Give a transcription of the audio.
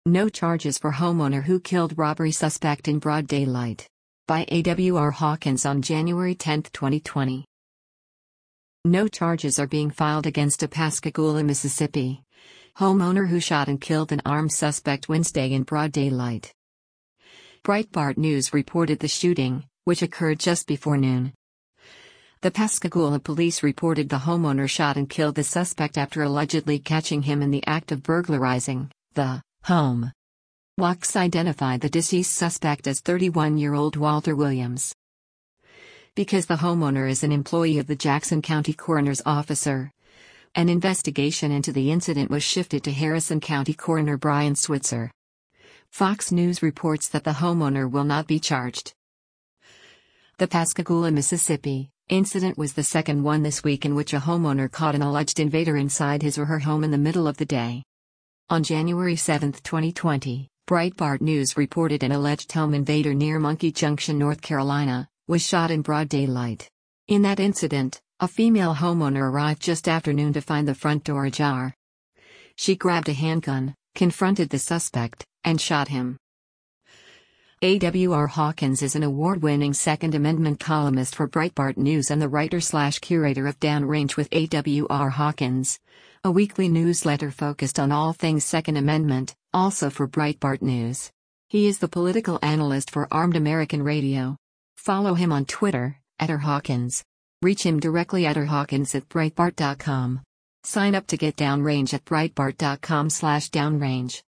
No charges for homeowner who killed robbery suspect in broad daylight. By A.W.R. Hawkins on January 10, 2020. No charges are being filed against a Pascagoula, Mississippi homeowner who shot and killed an armed suspect Wednesday in broad daylight. Breitbart News reported the shooting, which occurred just before noon. The Pascagoula police reported the homeowner shot and killed the suspect after allegedly catching him in the act of burglarizing the home. WACS identified the deceased suspect as 31-year-old Walter Williams. Because the homeowner is an employee of the Jackson County Coroner's Office, an investigation into the incident was shifted to Harrison County Coroner Brian Switzer. Fox News reports that the homeowner will not be charged. The Pascagoula, Mississippi incident was the second one this week in which a homeowner caught an alleged invader inside his or her home in the middle of the day. On January 7, 2020, Breitbart News reported an alleged home invader near Monkey Junction, North Carolina, was shot in broad daylight. In that incident, a female homeowner arrived just after noon to find the front door ajar. She grabbed a handgun, confronted the suspect, and shot him. A.W.R. Hawkins is an award-winning Second Amendment columnist for Breitbart News and the writer/curator of Downrange with A.W.R. Hawkins, a weekly newsletter focused on all things Second Amendment, also for Breitbart News. He is the political analyst for Armed American Radio. Follow him on Twitter, @RHawkins. Reach him directly at rhawkins@breitbart.com. Sign up to get Downrange at breitbart.com/downrange.